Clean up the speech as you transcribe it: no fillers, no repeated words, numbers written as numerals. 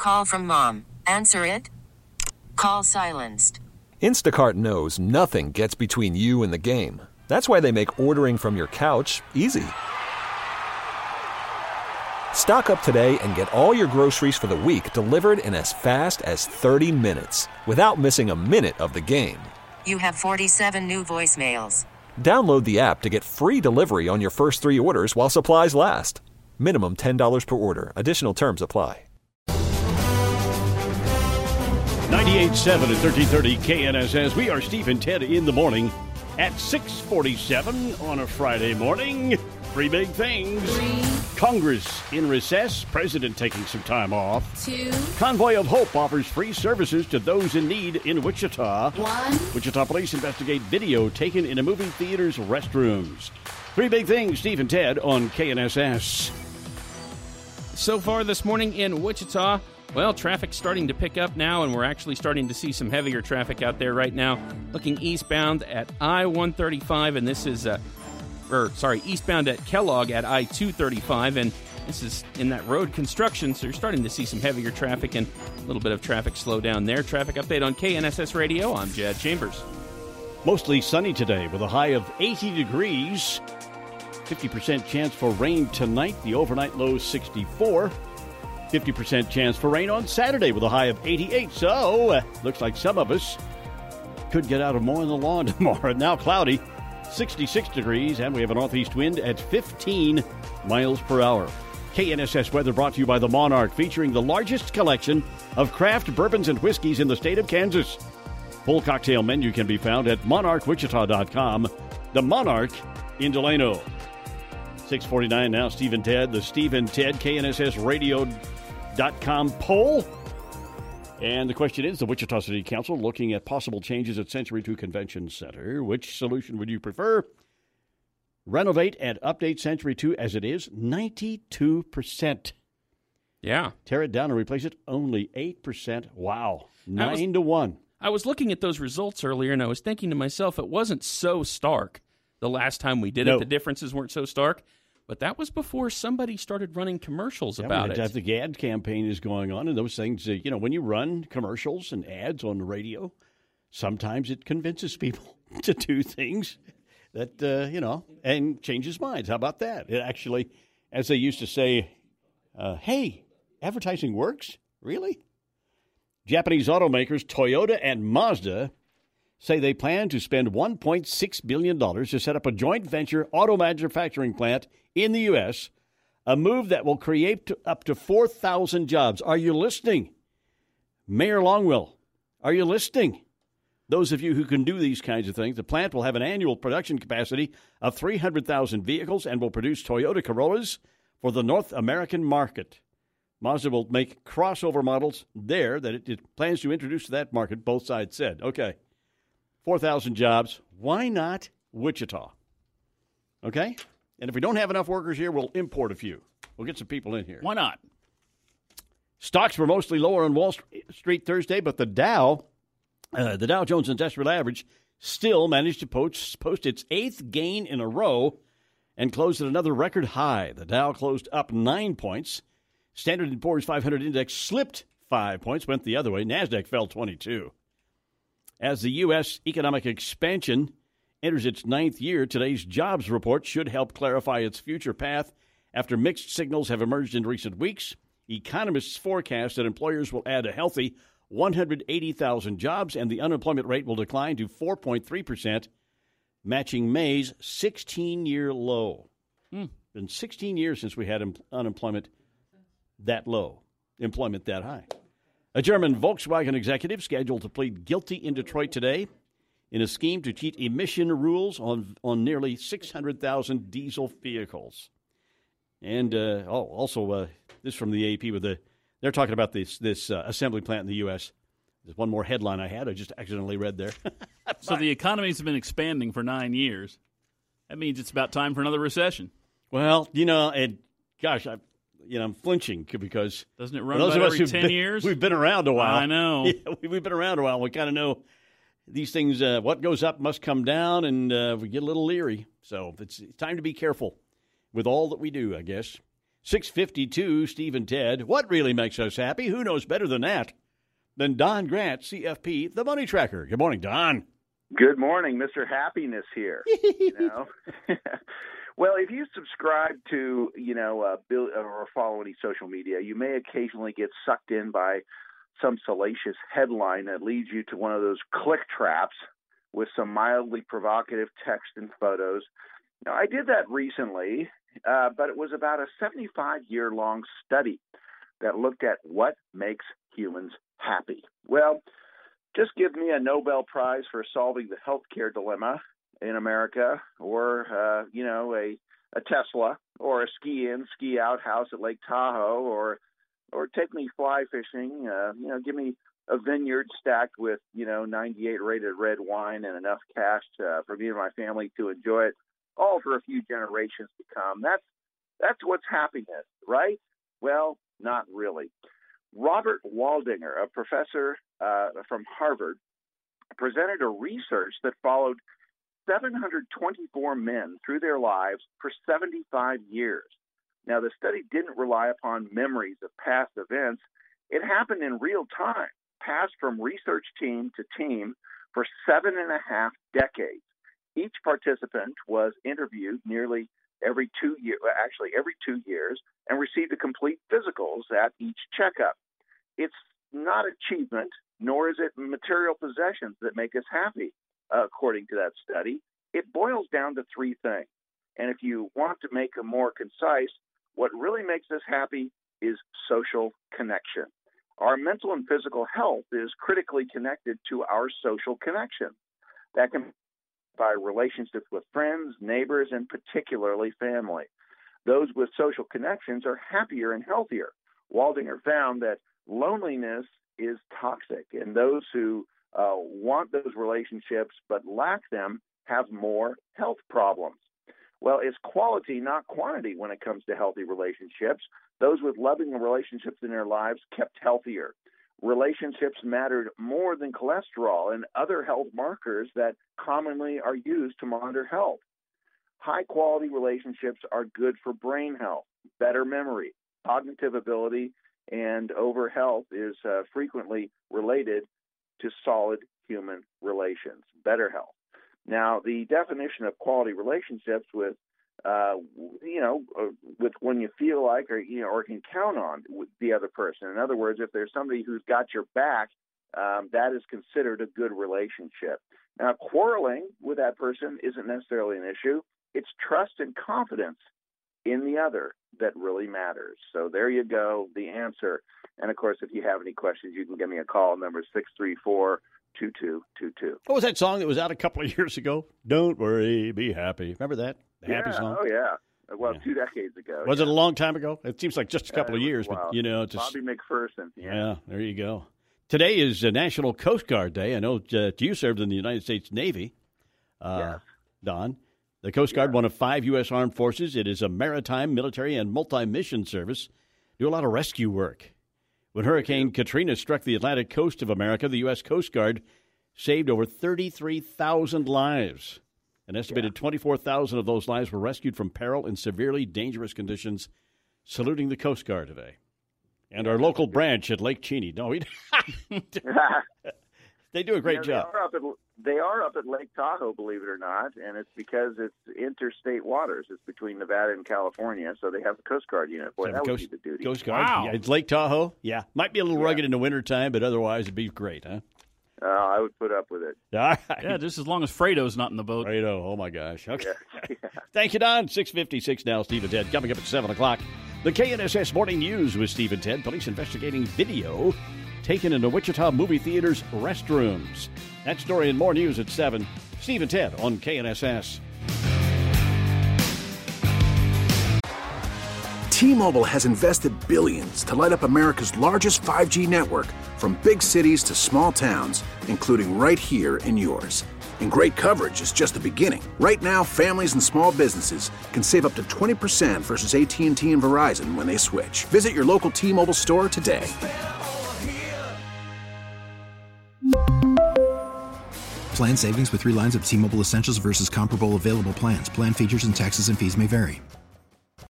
Call from mom. Answer it. Call silenced. Instacart knows nothing gets between you and the game. That's why they make ordering from your couch easy. Stock up today and get all your groceries for the week delivered in as fast as 30 minutes without missing a minute of the game. You have 47 new voicemails. Download the app to get free delivery on your first 3 orders while supplies last. Minimum $10 per order. Additional terms apply. 98.7 and 1330 KNSS. We are Steve and Ted in the morning at 6:47 on a Friday morning. 3 big things. 3. Congress in recess. President taking some time off. 2. Convoy of Hope offers free services to those in need in Wichita. 1. Wichita police investigate video taken in a movie theater's restrooms. 3 big things, Steve and Ted on KNSS. So far this morning in Wichita, well, traffic's starting to pick up now, and we're actually starting to see some heavier traffic out there right now. Looking eastbound at I-135, and this is, eastbound at Kellogg at I-235, and this is in that road construction, so you're starting to see some heavier traffic and a little bit of traffic slow down there. Traffic update on KNSS Radio. I'm Jad Chambers. Mostly sunny today with a high of 80 degrees. 50% chance for rain tonight. The overnight low is 64. 50% chance for rain on Saturday with a high of 88. So, looks like some of us could get out of mowing the lawn tomorrow. Now cloudy, 66 degrees, and we have a northeast wind at 15 miles per hour. KNSS weather brought to you by the Monarch, featuring the largest collection of craft bourbons and whiskeys in the state of Kansas. Full cocktail menu can be found at monarchwichita.com. The Monarch in Delano. 6:49 now, Steve and Ted, the Steve and Ted KNSSradio.com poll. And the question is, the Wichita City Council looking at possible changes at Century 2 Convention Center. Which solution would you prefer? Renovate and update Century 2 as it is, 92%. Yeah. Tear it down and replace it, only 8%. Wow. 9-1. I was looking at those results earlier, and I was thinking to myself, it wasn't so stark the last time we did it. The differences weren't so stark. But that was before somebody started running commercials about it. The ad campaign is going on, and those things, when you run commercials and ads on the radio, sometimes it convinces people to do things that, and changes minds. How about that? It actually, as they used to say, hey, advertising works? Really? Japanese automakers Toyota and Mazda say they plan to spend $1.6 billion to set up a joint venture auto manufacturing plant in the U.S., a move that will create up to 4,000 jobs. Are you listening? Mayor Longwell, are you listening? Those of you who can do these kinds of things, the plant will have an annual production capacity of 300,000 vehicles and will produce Toyota Corollas for the North American market. Mazda will make crossover models there that it plans to introduce to that market, both sides said. Okay. 4,000 jobs. Why not Wichita? Okay? And if we don't have enough workers here, we'll import a few. We'll get some people in here. Why not? Stocks were mostly lower on Wall Street Thursday, but the Dow Jones Industrial Average still managed to post its 8th gain in a row and closed at another record high. The Dow closed up 9 points. Standard & Poor's 500 index slipped 5 points, went the other way. NASDAQ fell 22. As the U.S. economic expansion enters its 9th year, today's jobs report should help clarify its future path after mixed signals have emerged in recent weeks. Economists forecast that employers will add a healthy 180,000 jobs and the unemployment rate will decline to 4.3%, matching May's 16-year low. Been 16 years since we had unemployment that low, employment that high. A German Volkswagen executive scheduled to plead guilty in Detroit today in a scheme to cheat emission rules on nearly 600,000 diesel vehicles. And this from the AP they're talking about this assembly plant in the U.S. There's one more headline I just accidentally read there. So the economy's been expanding for 9 years. That means it's about time for another recession. Well, I'm flinching because doesn't it run about every 10 years? We've been around a while. I know. Yeah, we've been around a while. We kind of know these things. What goes up must come down, and we get a little leery. So it's time to be careful with all that we do, I guess. 652, Steve and Ted. What really makes us happy? Who knows better than that? Than Don Grant, CFP, the Money Tracker. Good morning, Don. Good morning, Mr. Happiness here. Well, if you subscribe to, or follow any social media, you may occasionally get sucked in by some salacious headline that leads you to one of those click traps with some mildly provocative text and photos. Now, I did that recently, but it was about a 75-year-long study that looked at what makes humans happy. Well, just give me a Nobel Prize for solving the healthcare dilemma in America, or a Tesla, or a ski-in, ski-out house at Lake Tahoe, or take me fly fishing. Give me a vineyard stacked with 98 rated red wine and enough cash for me and my family to enjoy it, all for a few generations to come. That's what's happiness, right? Well, not really. Robert Waldinger, a professor from Harvard, presented a research that followed 724 men through their lives for 75 years. Now, the study didn't rely upon memories of past events. It happened in real time, passed from research team to team for 7.5 decades. Each participant was interviewed nearly every 2 years, and received a complete physicals at each checkup. It's not achievement, nor is it material possessions that make us happy. According to that study, it boils down to three things. And if you want to make them more concise, what really makes us happy is social connection. Our mental and physical health is critically connected to our social connection. That can be by relationships with friends, neighbors, and particularly family. Those with social connections are happier and healthier. Waldinger found that loneliness is toxic, and those who want those relationships but lack them have more health problems. Well, it's quality, not quantity, when it comes to healthy relationships. Those with loving relationships in their lives kept healthier. Relationships mattered more than cholesterol and other health markers that commonly are used to monitor health. High-quality relationships are good for brain health, better memory, cognitive ability, and overall health is frequently related to solid human relations, better health. Now, the definition of quality relationships with when you feel like or can count on the other person. In other words, if there's somebody who's got your back, that is considered a good relationship. Now, quarreling with that person isn't necessarily an issue. It's trust and confidence in the other that really matters. So there you go, the answer. And, of course, if you have any questions, you can give me a call. Number 634-2222. What was that song that was out a couple of years ago? Don't worry, be happy. Remember that? The happy song? Oh, yeah. Well, 2 decades ago. Was it a long time ago? It seems like just a couple of years, but, just... Bobby McPherson. Yeah, there you go. Today is National Coast Guard Day. I know you served in the United States Navy, yes. Don. The Coast Guard, one of 5 U.S. Armed Forces. It is a maritime, military, and multi-mission service. Do a lot of rescue work. When Hurricane Katrina struck the Atlantic coast of America, the U.S. Coast Guard saved over 33,000 lives. An estimated 24,000 of those lives were rescued from peril in severely dangerous conditions. Saluting the Coast Guard today. And our local branch at Lake Cheney. No, they do a great job. They are up at Lake Tahoe, believe it or not, and it's because it's interstate waters. It's between Nevada and California, so they have a Coast Guard unit. Boy, that would be the duty. Coast Guard. Wow. Yeah, it's Lake Tahoe. Yeah. Might be a little rugged in the wintertime, but otherwise it'd be great, huh? I would put up with it. All right. Yeah, just as long as Fredo's not in the boat. Fredo, oh my gosh. Okay. Yeah. Thank you, Don. 6:56 now, Steve and Ted. Coming up at 7 o'clock, the KNSS Morning News with Steve and Ted. Police investigating video taken into Wichita movie theaters' restrooms. That story and more news at 7. Steve and Ted on KNSS. T-Mobile has invested billions to light up America's largest 5G network, from big cities to small towns, including right here in yours. And great coverage is just the beginning. Right now, families and small businesses can save up to 20% versus AT&T and Verizon when they switch. Visit your local T-Mobile store today. Plan savings with 3 lines of T-Mobile Essentials versus comparable available plans. Plan features and taxes and fees may vary.